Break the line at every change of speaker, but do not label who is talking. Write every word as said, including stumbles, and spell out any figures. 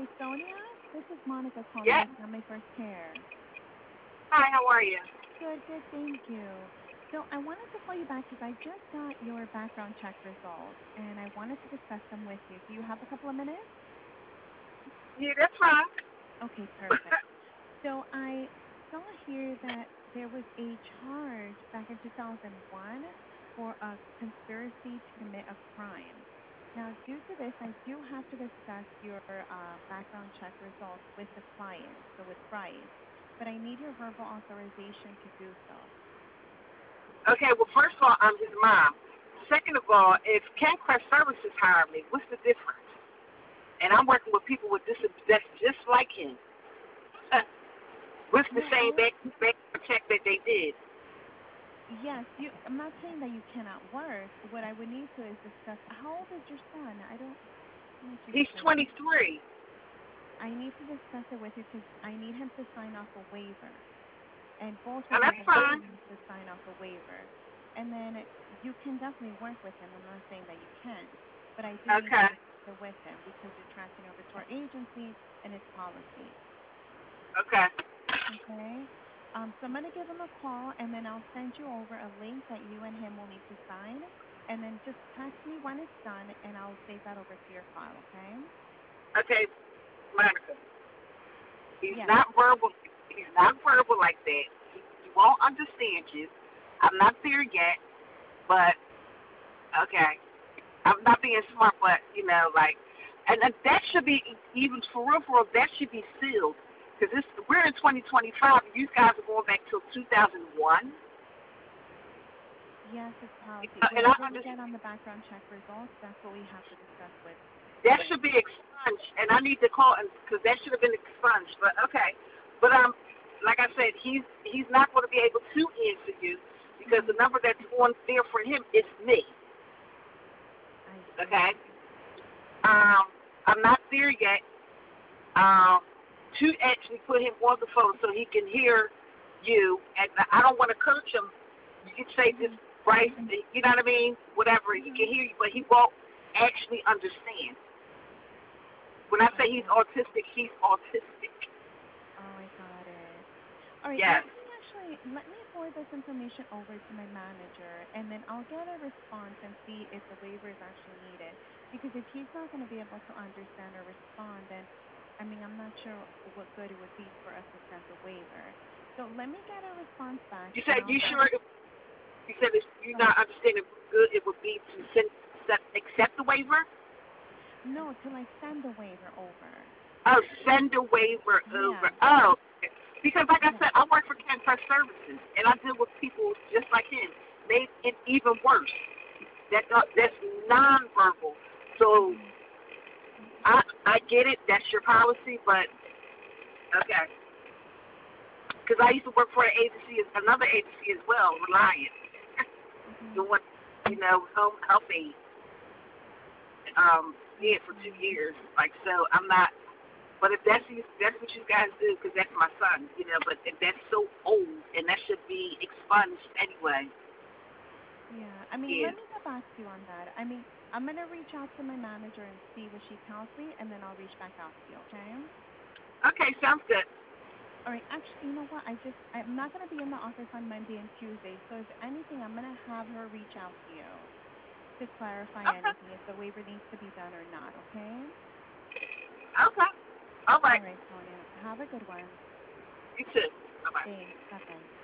Hi, Sonia. This is Monica calling
Yes.
with Family First Care.
Hi, how are you?
Good, good, thank you. So I wanted to call you back because I just got your background check results and I wanted to discuss them with you. Do you have a couple of minutes?
Yeah, that's fine.
Okay, perfect. So I saw here that there was a charge back in two thousand one for a conspiracy to commit a crime. Now, due to this, I do have to discuss your uh, background check results with the client, so with Bryce, but I need your verbal authorization to do so.
Okay, well, first of all, I'm his mom. Second of all, if CanQuest Services hired me, what's the difference? And I'm working with people with disabilities that's just like him. What's the
No,
same
I
back, back check that they did?
yes, you. I'm not saying that you cannot work. What I would need to is discuss. How old is your son? I don't. How much you
He's
said?
twenty-three.
I need to discuss it with you because I need him to sign off a waiver, and both
Now,
of you
that's
will
fine.
need to sign off a waiver. And then you can definitely work with him. I'm not saying that you can't, but I do need to
Okay.
discuss it with him because you're transferring over to our agency and it's policy.
Okay.
Okay. Um, so I'm gonna give him a call, and then I'll send you over a link that you and him will need to sign, and then just text me when it's done, and I'll save that over to your file. Okay.
Okay, Monica. He's
Yes.
not verbal. He's not verbal like that. He, he won't understand you. I'm not there yet, but okay. I'm not being smart, but you know, like, and and that should be even for real, for real. That should be sealed because this we're in twenty twenty-five. And you guys are going back till two thousand one,
Yes, it's policy.
and I
Whatever we
understand
get on the background check results, that's what we have to discuss with
that
with.
should be expunged. And I need to call because that should have been expunged. But okay, but um, like I said, he's he's not going to be able to answer you because the
Mhm.
number that's on there for him is me.
I
Okay,
see.
um, I'm not there yet. Um, to actually put him on the phone so he can hear you. And I don't want to coach him. You can say just
Mhm.
right, you know what I mean? Whatever. He can
Mhm.
hear you, but he won't actually understand. When I say he's
Oh.
autistic, he's autistic.
Oh, I got it. All right.
Yes.
Let me actually let me forward this information over to my manager, and then I'll get a response and see if the waiver is actually needed. Because if he's not going to be able to understand or respond, then I mean, I'm not sure what good it would be for us to send the waiver. So let me get a response back,
You
and
said
I'll
you
get.
sure? If, you said if you're
Go ahead.
not understanding what good it would be to send, accept the waiver.
No, to like send the waiver over.
Oh, send a waiver over.
Yeah.
Oh, because like I
Yeah.
said, I work for Cancer Services, and I deal with people just like him. Made it even worse. That uh, that's nonverbal. So
Mhm.
I I get it. That's your policy, but okay. Because I used to work for an agency, another agency as well, Reliant,
Mhm.
doing you know home health aid. Um,
I
did for two
see.
years. Like so, I'm not. But if that's you, that's what you guys do, because that's my son, you know. But if that's so old, and that should be expunged anyway.
Yeah, I mean,
Yeah.
let me get back to you on that. I mean, I'm gonna reach out to my manager and see what she tells me, and then I'll reach back out to you. Okay?
Okay, sounds good.
All right. Actually, you know what? I just I'm not gonna be in the office on Monday and Tuesday, so if anything, I'm gonna have her reach out to you to clarify
Okay.
anything if the waiver needs to be done or not. Okay?
Okay. All
All
right.
right, Sonia. Have a good one.
You too. Bye bye.
Thanks. Bye bye.